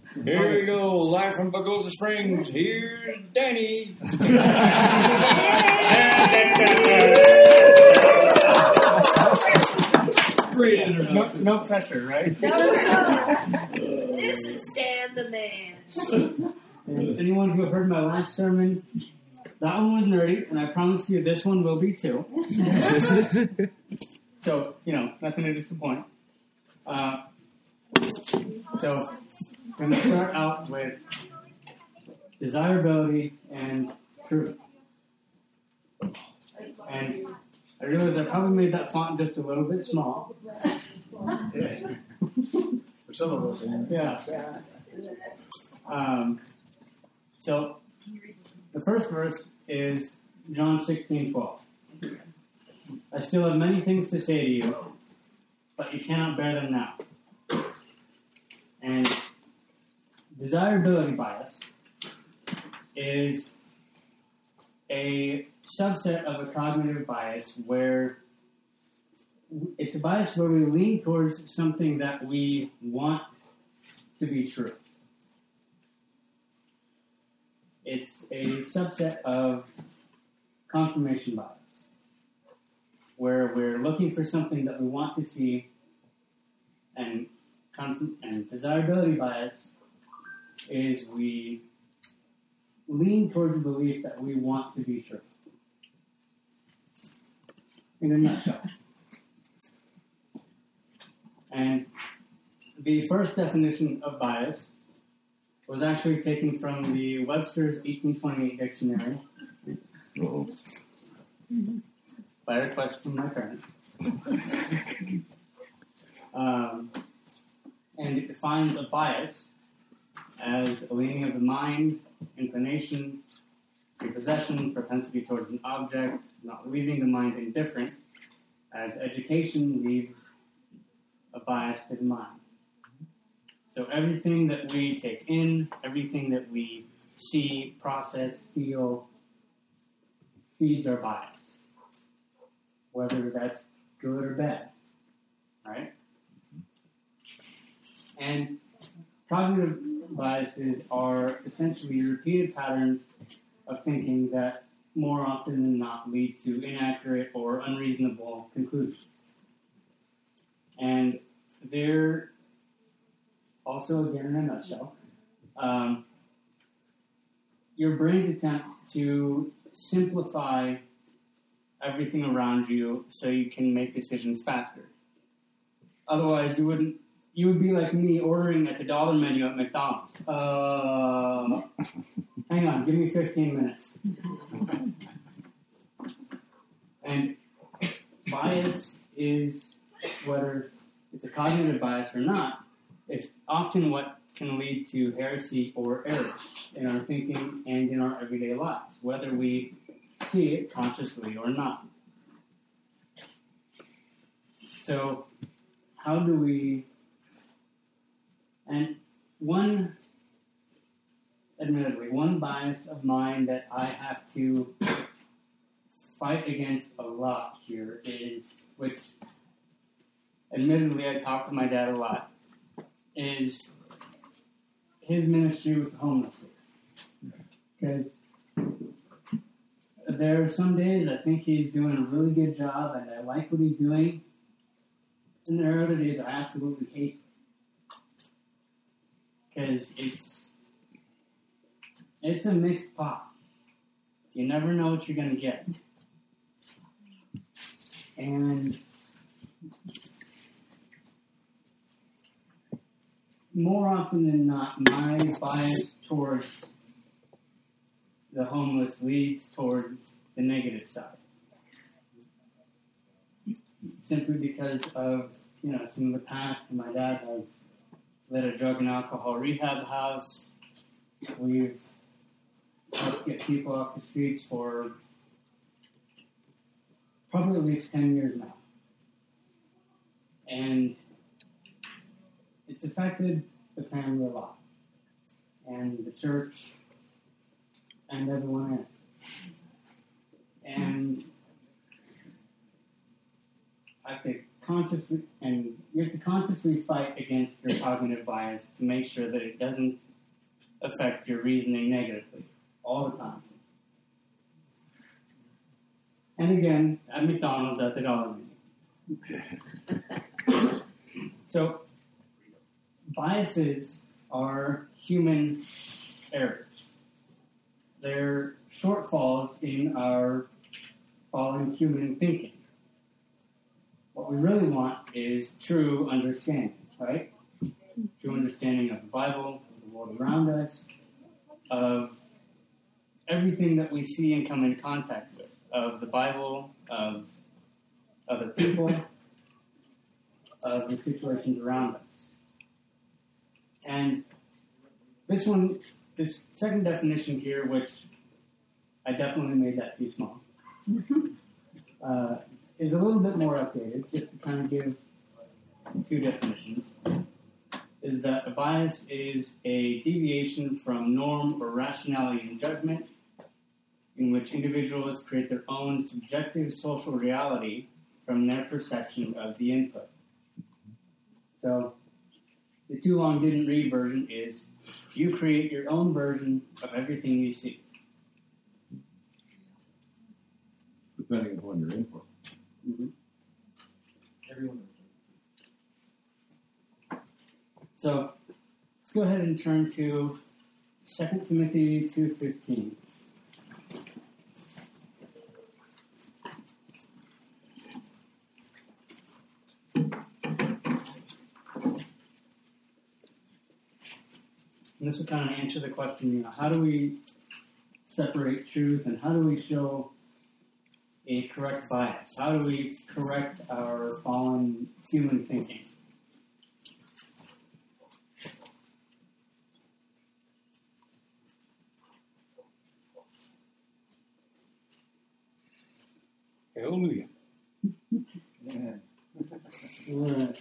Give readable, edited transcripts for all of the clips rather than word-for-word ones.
Here we go, live from Pagosa Springs. Here's Danny. No pressure, right? No. This is Dan the Man. And anyone who heard my last sermon, that one was nerdy, and I promise you this one will be too. So, nothing to disappoint. So, I'm going to start out with desirability and truth. And I realize I probably made that font just a little bit small. Yeah. For some of us, Yeah. So, the first verse is John 16:12. I still have many things to say to you, but you cannot bear them now. And desirability bias is a subset of a cognitive bias where it's a bias where we lean towards something that we want to be true. It's a subset of confirmation bias, where we're looking for something that we want to see, and desirability bias is we lean towards the belief that we want to be true. In a nutshell. And the first definition of bias was actually taken from the Webster's 1828 dictionary by request from my parents. And it defines a bias as a leaning of the mind, inclination, prepossession, propensity towards an object, not leaving the mind indifferent, as education leaves a bias to the mind. So everything that we take in, everything that we see, process, feel, feeds our bias, whether that's good or bad, right? And cognitive biases are essentially repeated patterns of thinking that more often than not lead to inaccurate or unreasonable conclusions. And they're also, again in a nutshell, your brain's attempt to simplify everything around you so you can make decisions faster. Otherwise, you would be like me ordering at the dollar menu at McDonald's. Hang on, give me 15 minutes. And bias is, whether it's a cognitive bias or not, it's often what can lead to heresy or error in our thinking and in our everyday lives, whether we see it consciously or not. So, how do we... And admittedly, one bias of mine that I have to fight against a lot here is, which admittedly I talk to my dad a lot, is his ministry with the homeless. Because there are some days I think he's doing a really good job and I like what he's doing, and there are other days I absolutely hate it. Because it's a mixed pot. You never know what you're going to get. And more often than not, my bias towards the homeless leads towards the negative side. Simply because of, some of the past. My dad has led a drug and alcohol rehab house. We've helped get people off the streets for probably at least 10 years now. And it's affected the family a lot. And the church and everyone in it. And I could consciously fight against your cognitive bias to make sure that it doesn't affect your reasoning negatively all the time. And again, at McDonald's at the dollar menu. So, biases are human errors. They're shortfalls in our fallen human thinking. What we really want is true understanding, right? True understanding of the Bible, of the world around us, of everything that we see and come in contact with, of the Bible, of other people, of the situations around us. And this second definition here, which I definitely made that too small, is a little bit more updated, just to kind of give two definitions, is that a bias is a deviation from norm or rationality in judgment in which individuals create their own subjective social reality from their perception of the input. So, the too long didn't read version is you create your own version of everything you see. Depending upon your input. Mm-hmm. Everyone So, let's go ahead and turn to 2 Timothy 2:15. And this will kind of answer the question, how do we separate truth and how do we show a correct bias? How do we correct our fallen human thinking? Hallelujah. Alright.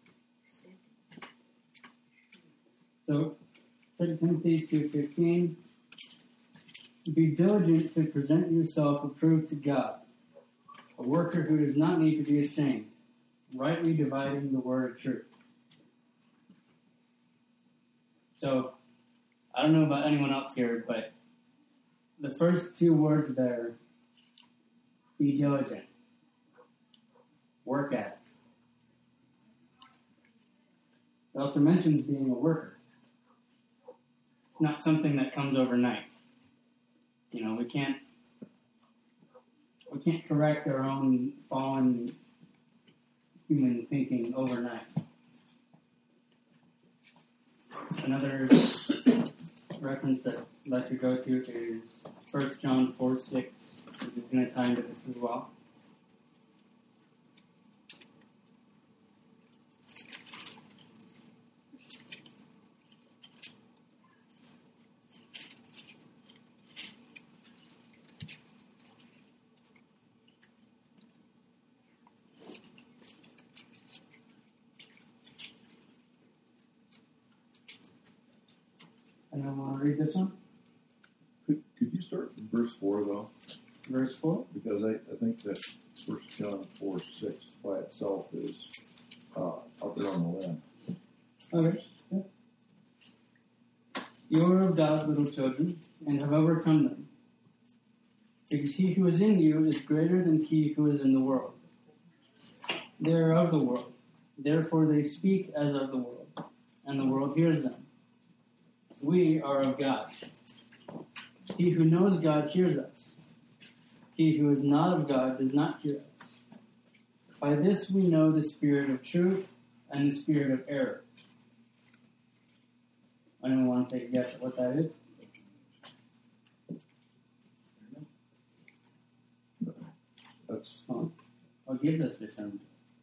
So, 2 Timothy 2:15, be diligent to present yourself approved to God, a worker who does not need to be ashamed, rightly dividing the word of truth. So, I don't know about anyone else here, but the first two words there, be diligent, work at it. It also mentions being a worker. It's not something that comes overnight. We can't correct our own fallen human thinking overnight. Another reference that I'd like to go to is 1 John 4:6, which is going to tie into this as well. Anyone want to read this one? Could you start with verse 4, though? Verse 4? Because I think that 1 John 4:6 by itself is out there on the limb. Okay. You are of God, little children, and have overcome them. Because he who is in you is greater than he who is in the world. They are of the world. Therefore they speak as of the world, and the world hears them. We are of God. He who knows God hears us. He who is not of God does not hear us. By this we know the spirit of truth and the spirit of error. Anyone want to take a guess at what that is? That's, What gives us discernment?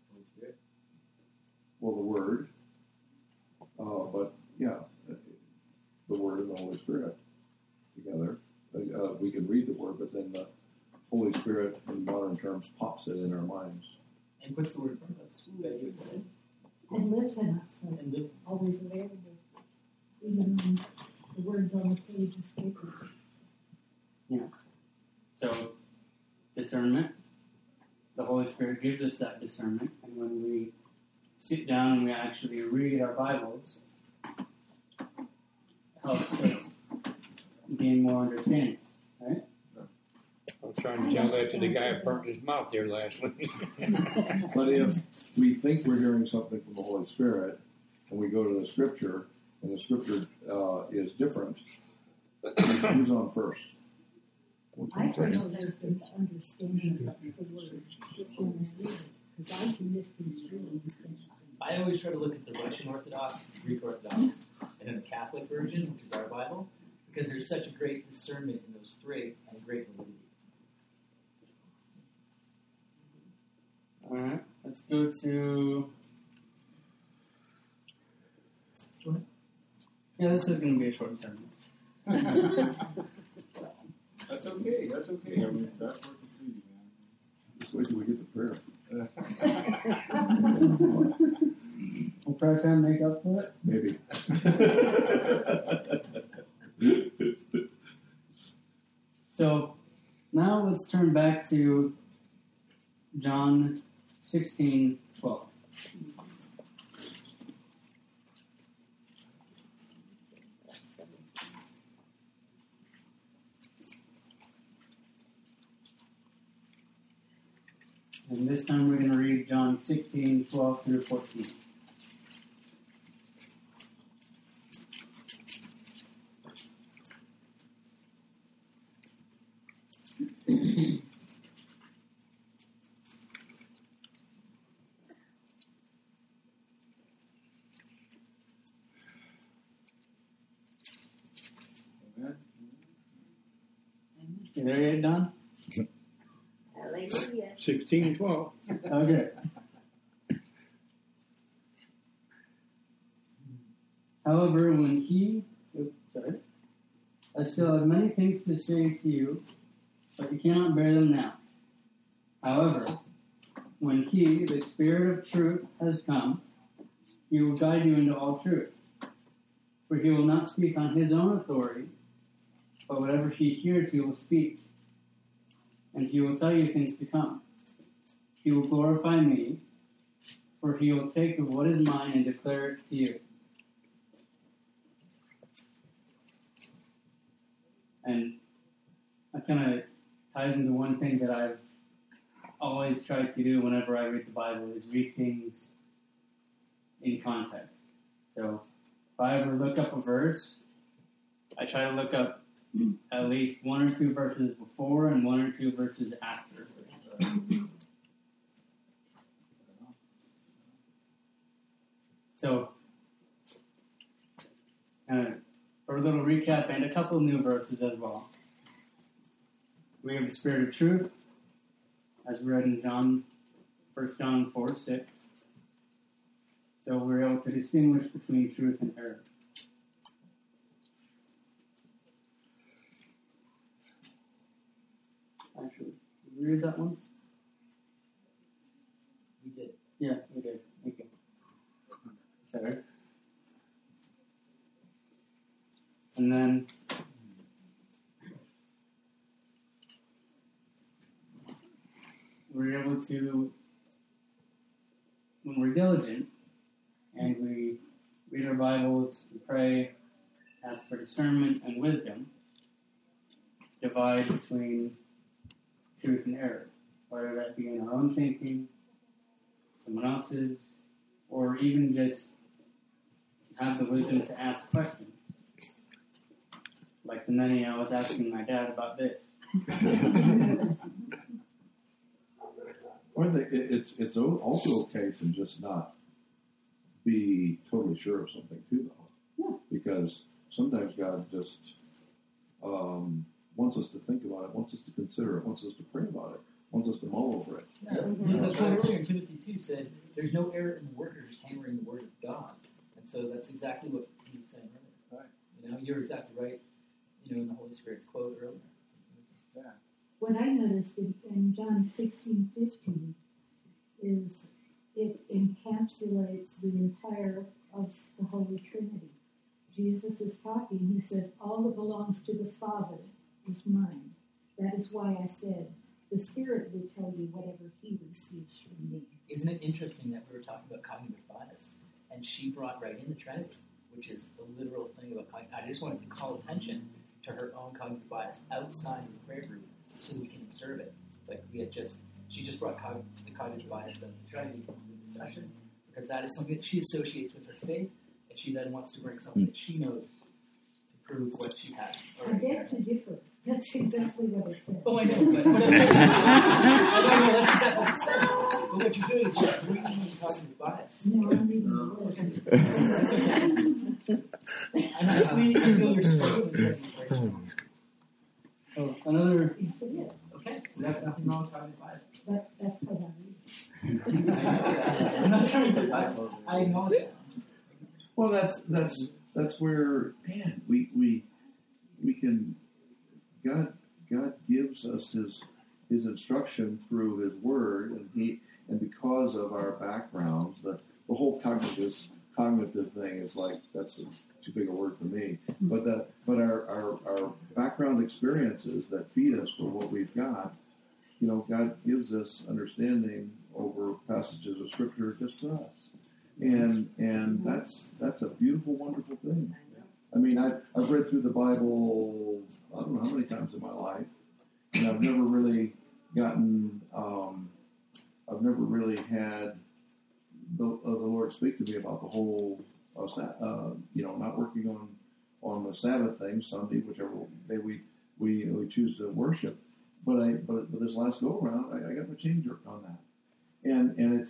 well, the Word. But, yeah, the Word and the Holy Spirit together. We can read the Word, but then the Holy Spirit, in modern terms, pops it in our minds. And puts the word in front of us. And lives in us, so And live. always available. Even when the words on the page escape us. So, discernment. the Holy Spirit gives us that discernment, and when we sit down and we actually read our Bibles, it helps us gain more understanding, right? I was trying to tell that to the guy who burnt his mouth there last week. But if we think we're hearing something from the Holy Spirit, and we go to the Scripture, and the Scripture is different, who's on first? I don't know there's the understanding of the word when I read it, because I can misconstrue anything. I always try to look at the Russian Orthodox, the Greek Orthodox, and then the Catholic version, which is our Bible, because there's such a great discernment in those three and a great validity. Alright, let's go to... Yeah, this is going to be a short sermon. That's okay. That's okay. I mean, that's what you do, man. Just wait till we get to prayer. Will prayer time make up for it? Maybe. So, now let's turn back to John 16:12. And this time we're going to read John 16:12 through 14. Amen. You there yet, Don? Hallelujah. 16:12. Okay. However, when I still have many things to say to you, but you cannot bear them now. However, when he, the Spirit of truth, has come, he will guide you into all truth. For he will not speak on his own authority, but whatever he hears he will speak, and he will tell you things to come. He will glorify me, for he will take of what is mine and declare it to you. And that kind of ties into one thing that I've always tried to do whenever I read the Bible is read things in context. So if I ever look up a verse, I try to look up at least one or two verses before and one or two verses after. So, for a little recap and a couple of new verses as well. We have the Spirit of truth, as we read in 1 John 4:6. So we're able to distinguish between truth and error. Actually, did we read that once? We did. Yeah, we did. Thank you. Sorry. And then we're able to, when we're diligent and we read our Bibles, we pray, ask for discernment and wisdom, divide between truth and error, whether that be in our own thinking, someone else's, or even just have the wisdom to ask questions. Like the many I was asking my dad about this. Well, it's also okay to just not be totally sure of something too, though. Yeah. Because sometimes God just wants us to think about it, wants us to consider it, wants us to pray about it, wants us to mull over it. Yeah. The Paul earlier in Timothy 2 said, there's no error in the worker just hammering the word of God. And so that's exactly what he was saying earlier. Right. You know, you're exactly right, in the Holy Spirit's quote earlier. Yeah. What I noticed in John 16:15 is it encapsulates the entire of the Holy Trinity. Jesus is talking. He says, all that belongs to the Father is mine. That is why I said, the Spirit will tell you whatever He receives from me. Isn't it interesting that we were talking about cognitive bias, and she brought right in the Trinity, which is the literal thing about cognitive. I just wanted to call attention to her own cognitive bias outside of the prayer group so that we can observe it. Like she just brought the cognitive bias of the Trinity into the discussion, because that is something that she associates with her faith, and she then wants to bring something that she knows to prove what she has. I beg to differ. That's exactly what it says. Oh, I know, but that's exactly what it says. But what you're doing is you're bringing in cognitive bias. No, I'm reading the word. I feel you're struggling. Oh, another. Yes, it is. Okay, so that's nothing wrong with cognitive bias. But that's what I'm reading. I'm not trying to. I acknowledge that. Well, that's where, man, we can. God gives us His instruction through His Word, and because of our backgrounds, the whole cognitive thing is like, that's too big a word for me. But our background experiences that feed us for what we've got, God gives us understanding over passages of Scripture just for us, and that's a beautiful, wonderful thing. I mean, I've read through the Bible, I don't know how many times in my life, and I've never really had the Lord speak to me about the whole, not working on the Sabbath thing, Sunday, whichever day we choose to worship. But this last go around, I got my change work on that, and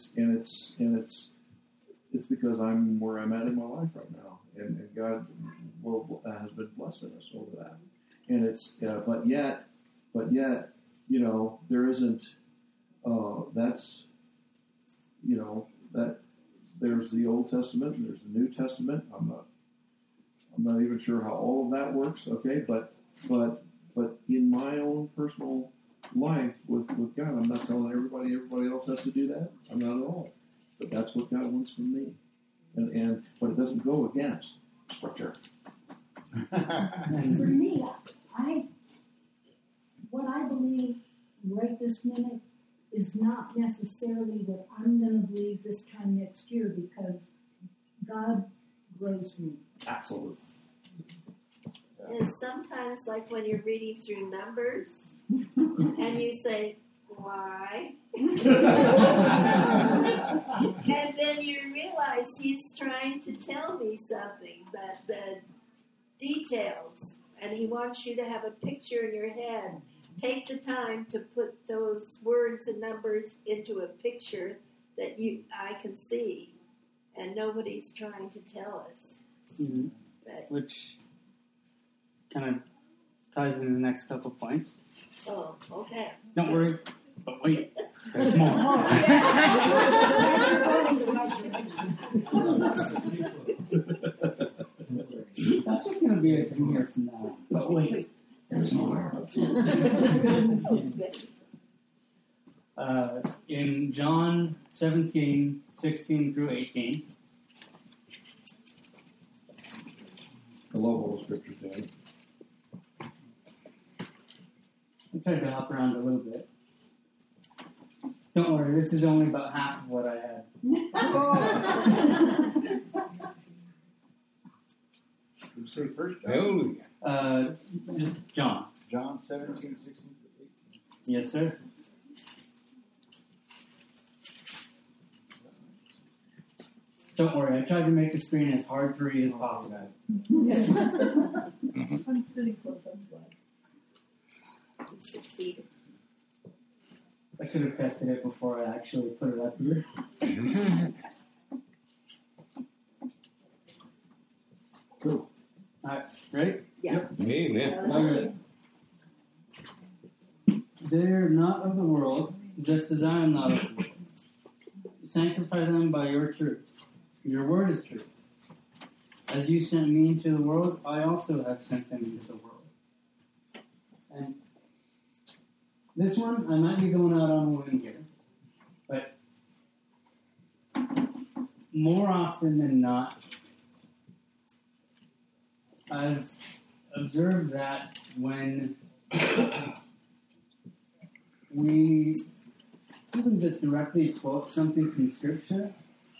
it's because I'm where I'm at in my life right now, and God has been blessing us over that. And it's, but yet, there isn't, that there's the Old Testament and there's the New Testament. I'm not even sure how all of that works. Okay. But in my own personal life with God, I'm not telling everybody else has to do that. I'm not at all. But that's what God wants from me. But it doesn't go against Scripture. For me, what I believe right this minute is not necessarily what I'm going to believe this time next year, because God grows me. Absolutely. And sometimes, like when you're reading through Numbers, and you say, why? And then you realize He's trying to tell me something, that the details, and He wants you to have a picture in your head. Take the time to put those words and numbers into a picture that I can see, and nobody's trying to tell us. Mm-hmm. Which kind of ties into the next couple points. Oh, okay. Don't worry, but wait, there's more. That's just going to be a thing here from now. But wait, there's more. In John 17:16 through 18. I love all the Scriptures, Dan. I tried to hop around a little bit. Don't worry, this is only about half of what I had. Did you say first John? Hallelujah. Just John. John 17, 16, 18. Yes, sir. Don't worry, I tried to make the screen as hard to read as possible. I'm sitting close, I'm glad. You succeeded. I should have tested it before I actually put it up here. Cool. Alright, ready? Yeah. Amen. Okay. They're not of the world, just as I am not of the world. Sanctify them by your truth. Your word is true. As you sent me into the world, I also have sent them into the world. And this one, I might be going out on a limb here, but more often than not, I've observed that when we even just directly quote something from Scripture,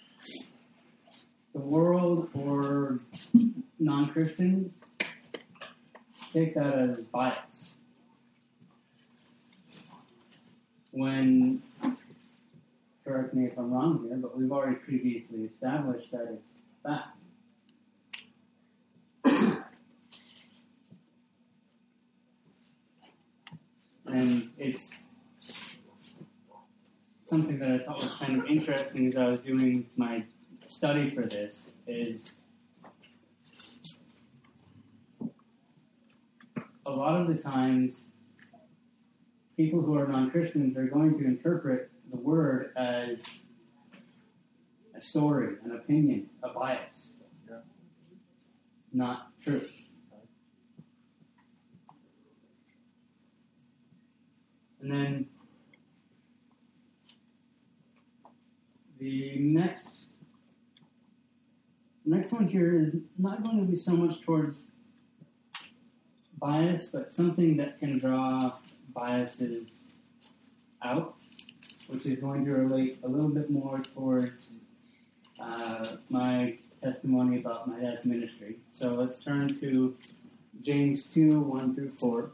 the world or non-Christians take that as bias. When, correct me if I'm wrong here, but we've already previously established that it's fact. And it's something that I thought was kind of interesting as I was doing my study for this is a lot of the times people who are non-Christians are going to interpret the word as a story, an opinion, a bias, not truth. And then the next one here is not going to be so much towards bias, but something that can draw biases out, which is going to relate a little bit more towards my testimony about my dad's ministry. So let's turn to James 2, 1 through 4.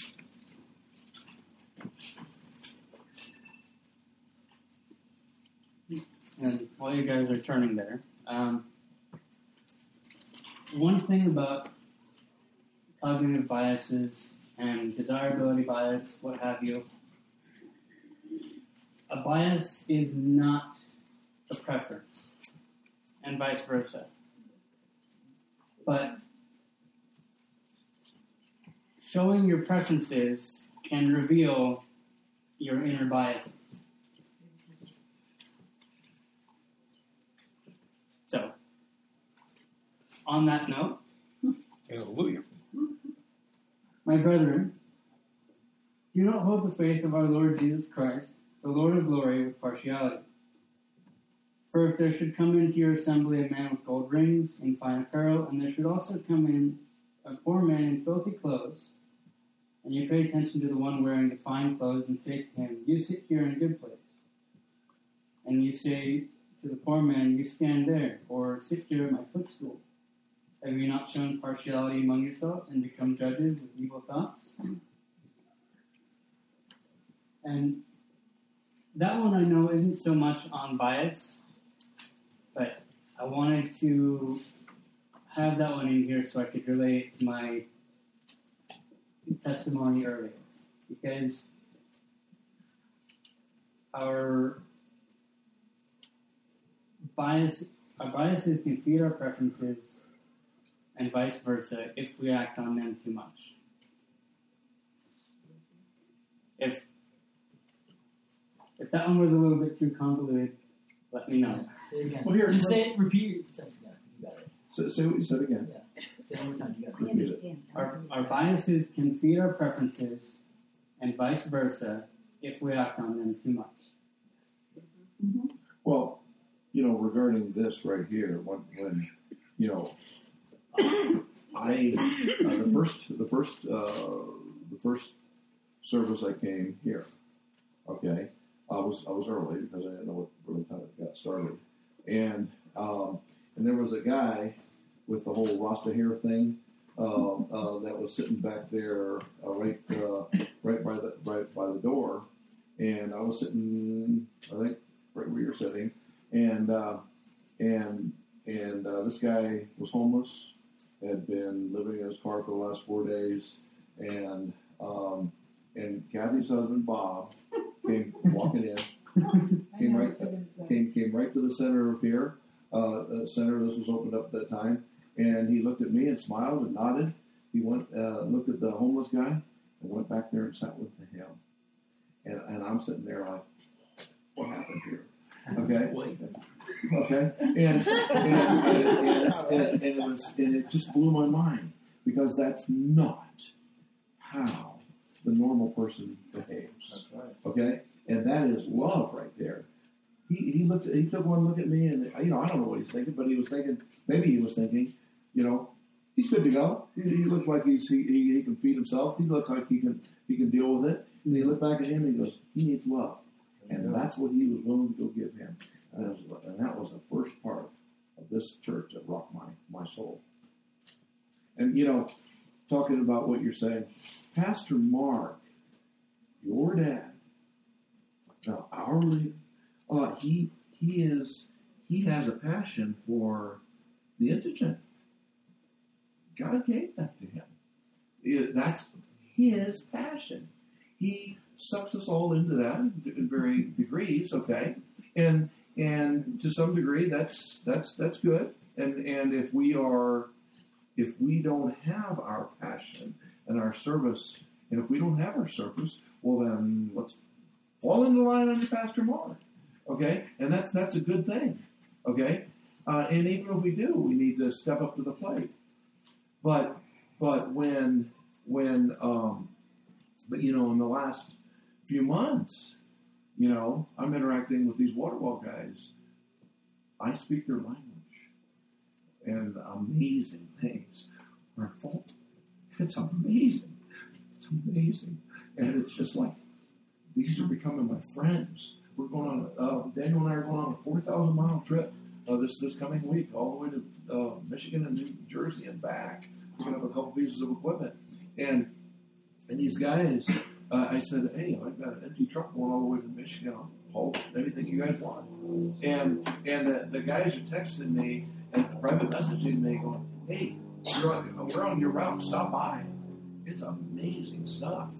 And while you guys are turning there, one thing about cognitive biases and desirability bias, what have you, a bias is not a preference, and vice versa. But showing your preferences can reveal your inner biases. So, on that note, Hallelujah. my brethren, do not hold the faith of our Lord Jesus Christ, the Lord of glory, with partiality. For if there should come into your assembly a man with gold rings and fine apparel, and there should also come in a poor man in filthy clothes, and you pay attention to the one wearing the fine clothes, and say to him, you sit here in a good place, and you say to the poor man, you stand there, or sit here at my footstool. Have you not shown partiality among yourselves and become judges with evil thoughts? And that one I know isn't so much on bias, but I wanted to have that one in here so I could relate to my testimony earlier. Because our biases can feed our preferences and vice versa if we act on them too much. If that one was a little bit too convoluted, let me know. Say it again. Well, here, Just say it, repeat your sentence again. You got it. Say what you said again. Yeah. Say it one more time. You got it. We understand. Our biases can feed our preferences and vice versa if we act on them too much. Mm-hmm. Well, regarding this right here, when I the first service I came here, okay, I was early because I didn't know what time it got started, and there was a guy with the whole Rasta hair thing that was sitting back there right by the door, and I was sitting, I think, right where you're sitting, and this guy was homeless, had been living in his car for the last 4 days, and Kathy's husband Bob came walking in, came right to the center of here, center. This was opened up at that time, and he looked at me and smiled and nodded. He went looked at the homeless guy and went back there and sat with him, and I'm sitting there like, what happened here? Okay. Okay, and it just blew my mind because that's not how the normal person behaves. That's right. Okay, and that is love right there. He took one look at me, and I don't know what he's thinking, but he was thinking, he's good to go. He looks like he can feed himself. He looks like he can deal with it. And you look back at him and he goes, he needs love. And that's what he was willing to go give him. And that was the first part of this church that rocked my soul. And, talking about what you're saying, Pastor Mark, your dad, our leader, he has a passion for the indigent. God gave that to him. That's his passion. He sucks us all into that in varying degrees, okay? And to some degree, that's good. And if we don't have our passion and our service, and if we don't have our service, well then let's fall into line under Pastor Mark, okay? And that's a good thing, okay? And even if we do, we need to step up to the plate. But when in the last few months, I'm interacting with these Waterwell guys. I speak their language, and amazing things are unfolding. It's amazing. It's amazing, and it's just like these are becoming my friends. We're going on. Daniel and I are going on a 4,000-mile trip this coming week, all the way to Michigan and New Jersey and back. We're going to have a couple pieces of equipment, and these guys. I said, hey, I've got an empty truck going all the way to Michigan. I'll haul anything you guys want. And the guys are texting me and private messaging me going, hey, we're on your route. Stop by. It's amazing stuff.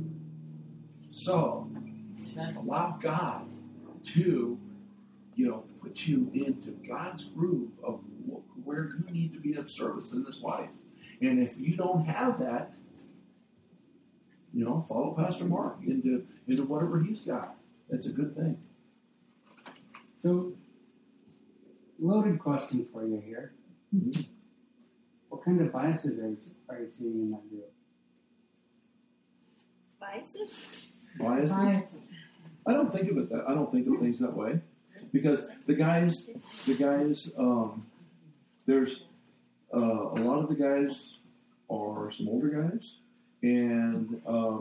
So allow God to, put you into God's groove of where you need to be of service in this life. And if you don't have that, follow Pastor Mark into whatever he's got. That's a good thing. So, loaded question for you here. Mm-hmm. What kind of biases are you seeing in that group? Biases? Biases? I don't think of it that. I don't think of things that way, because the guys. There's a lot of the guys are some older guys. And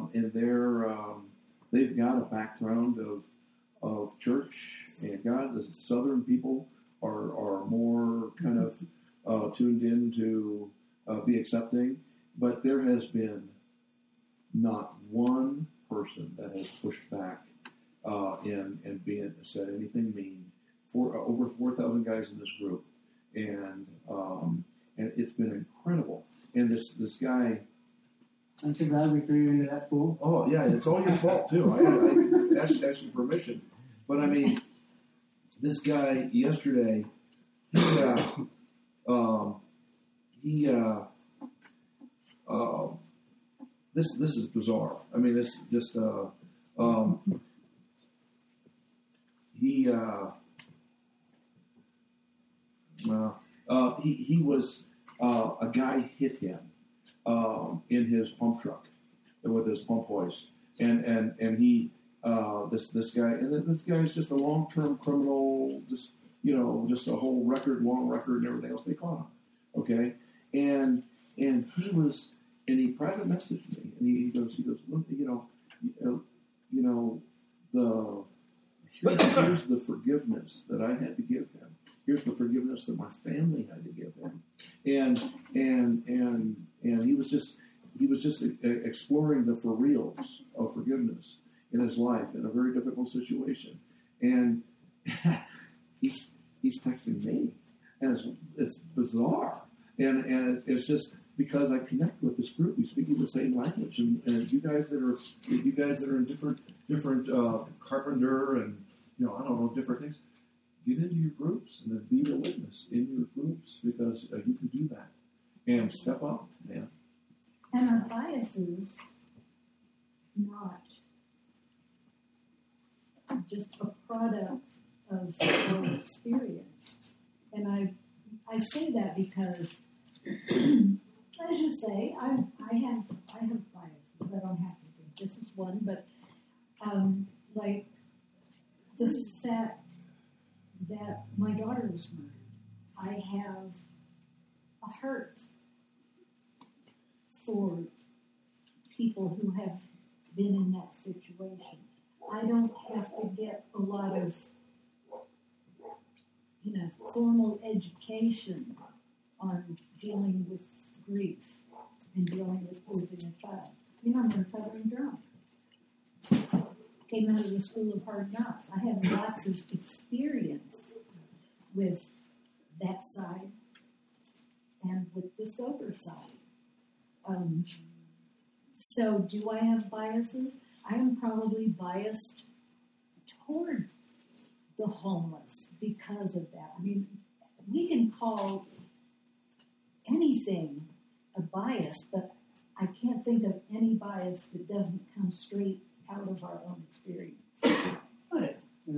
they've got a background of church and God. The Southern people are more kind of tuned in to be accepting, but there has been not one person that has pushed back and said anything mean. Over 4,000 guys in this group, and it's been incredible. And this guy. Aren't you glad we threw you into that pool? Oh, yeah, it's all your fault, too. I asked your permission. But, I mean, this guy yesterday, this is bizarre. I mean, this just, he was, a guy hit him. In his pump truck with his pump hoist, and he this guy is just a long-term criminal, just a whole long record and everything else. They caught him, okay, and he private messaged me, and he goes look, here's the forgiveness that I had to give him. Here's the forgiveness that my family had to give him, and he was just exploring the for reals of forgiveness in his life in a very difficult situation, and he's texting me, and it's bizarre, and it's just because I connect with this group. We speak the same language, and you guys that are in different carpenter and I don't know, different things. Get into your groups and then be the witness in your groups, because you can do that and step up, man. And our bias is not just a product of our experience. And I say that because I should say I have biases. I don't have to think this is one, but like the fact that my daughter was murdered, I have a hurt for people who have been in that situation. I don't have to get a lot of, formal education on dealing with grief and dealing with losing a child. I'm a recovering drunk. Came out of the School of Hard Knocks. I have lots of experience with that side and with the sober side. So do I have biases? I am probably biased toward the homeless because of that. I mean, we can call anything a bias, but I can't think of any bias that doesn't come straight out of our own experience. Okay.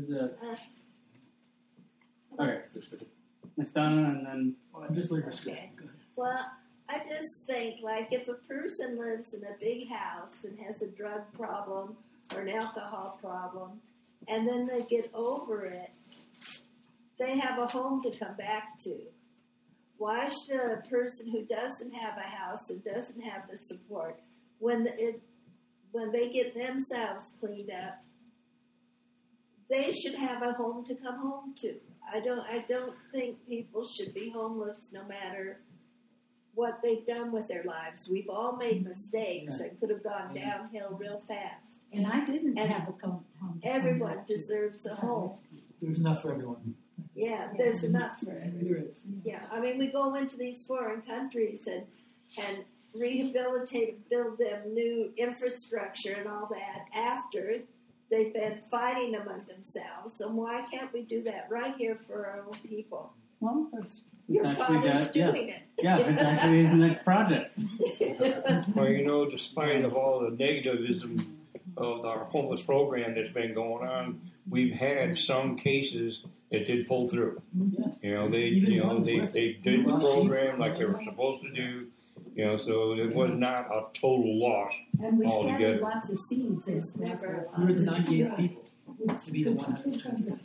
Okay. Miss Donna, and then I'm just looking for script. Okay. Well, I just think, like, if a person lives in a big house and has a drug problem or an alcohol problem, and then they get over it, they have a home to come back to. Why should a person who doesn't have a house and doesn't have the support, when they get themselves cleaned up, they should have a home to come home to? I don't think people should be homeless no matter what they've done with their lives. We've all made mistakes that could have gone downhill real fast. And I didn't have a home. Everyone deserves a home. There's enough for everyone. Yeah, there's enough for everyone. There is. Yeah, I mean, we go into these foreign countries and rehabilitate, build them new infrastructure and all that after they've been fighting among themselves. So why can't we do that right here for our own people? well, that's Your actually father's that. Yeah, doing it. yeah, that's actually his next project. Well, despite of all the negativism of our homeless program that's been going on, we've had some cases that did pull through. Yeah. They did the program like they were supposed to do. So it was not a total loss. And we Altogether. planted lots of seeds. It's never We were the lost. 98 people to be the 100.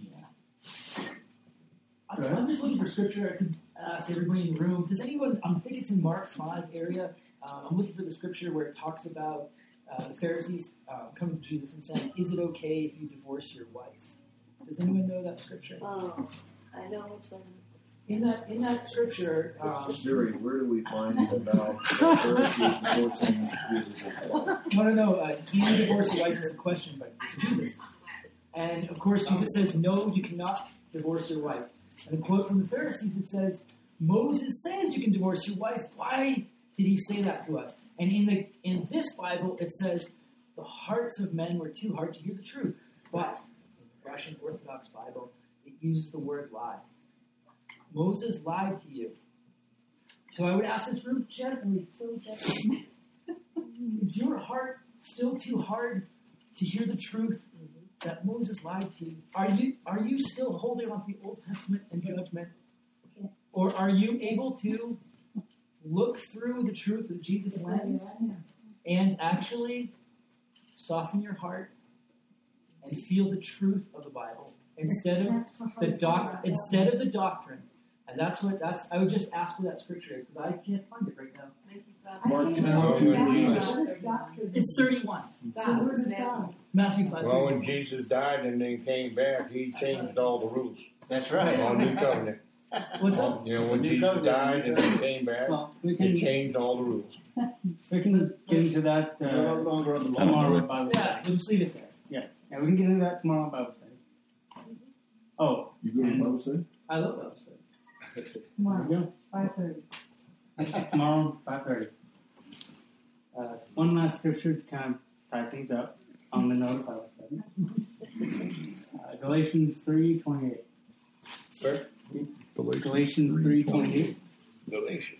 I'm just looking for scripture. I could ask everybody in the room. Does anyone? I think it's in Mark 5 area. I'm looking for the scripture where it talks about the Pharisees coming to Jesus and saying, "Is it okay if you divorce your wife?" Does anyone know that scripture? Oh, I know which one. In that scripture, Siri, where do we find about the Pharisees divorcing Jesus' wife? no, you divorce your wife is the question, but to Jesus. And of course, Jesus says, "No, you cannot divorce your wife." And the quote from the Pharisees, it says, "Moses says you can divorce your wife. Why did he say that to us?" And in this Bible, it says, "The hearts of men were too hard to hear the truth." But in the Russian Orthodox Bible, it uses the word lie. Moses lied to you. So I would ask this room gently, so gently, is your heart still too hard to hear the truth that Moses lied to you? Are you still holding on to the Old Testament and judgment? Or are you able to look through the truth of Jesus' lens and actually soften your heart and feel the truth of the Bible instead of the doctrine? And I would just ask where that scripture is, because I can't find it right now. Mark 10:2. It's 31. The word of God. Matthew 5. Well, when Jesus died and then came back, he changed all the rules. That's On New Covenant. What's up? When Jesus died and then came back, Well, we it can changed all the rules. get into that No longer on the tomorrow at law. Bible Yeah, study. we'll just leave it there. Yeah, we can get into that tomorrow at Bible study. Oh, You go to Bible study? I love Bible studies. there we Tomorrow, go. 5:30. Tomorrow, 5:30. One last scripture to kind of tie things up on the note of Bible study. Galatians 3:28. Where? Galatians 3:28. Galatians.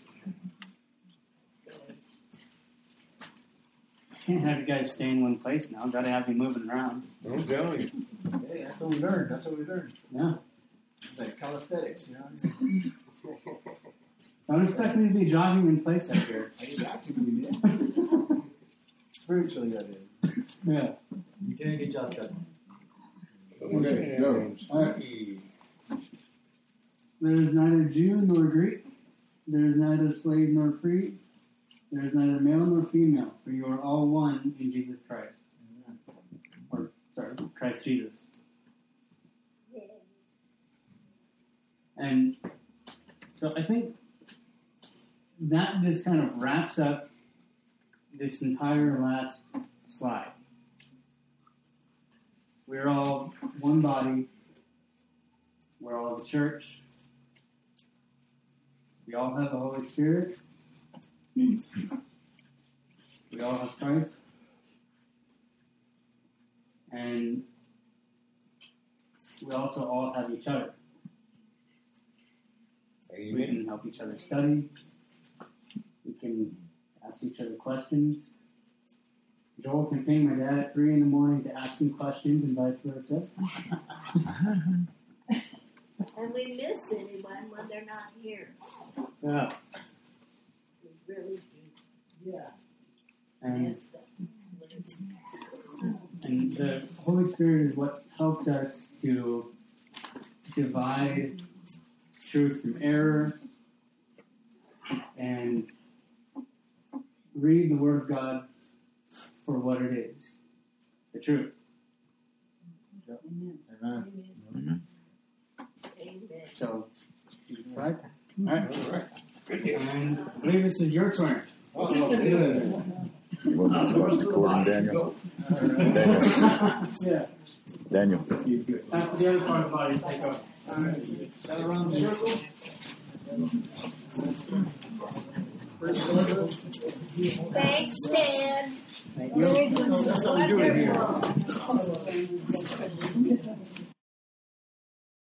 Can't have you guys stay in one place now. Got to have you moving around. I'm telling you. Hey, that's what we learned. Yeah. It's like calisthenics, you know? Don't expect me to be jogging in place up here. I got to be there. Spiritually, I did. Yeah. You're doing a good job, Doug. Okay, go. All right. There is neither Jew nor Greek. There is neither slave nor free. There is neither male nor female, for you are all one in Jesus Christ. Or, sorry, Christ Jesus. And so I think that just kind of wraps up this entire last slide. We're all one body. We're all the church. We all have the Holy Spirit. We all have Christ. And we also all have each other. We can help each other study. We can ask each other questions. Joel can ping my dad at 3 a.m. to ask him questions and vice versa. And we miss anyone when they're not here. Yeah. We really do. Yeah. And the Holy Spirit is what helps us to divide truth from error and read the Word of God for what it is, the truth. Amen. Amen. So, slide. All right. And I believe this is your turn. Oh, good. You want to watch the recording, Daniel? Yeah. Daniel. After the other part of the body, take off. All right. Around the circle. Thanks, Dan. Thank you. Very good. That's what we do it here. Wonderful.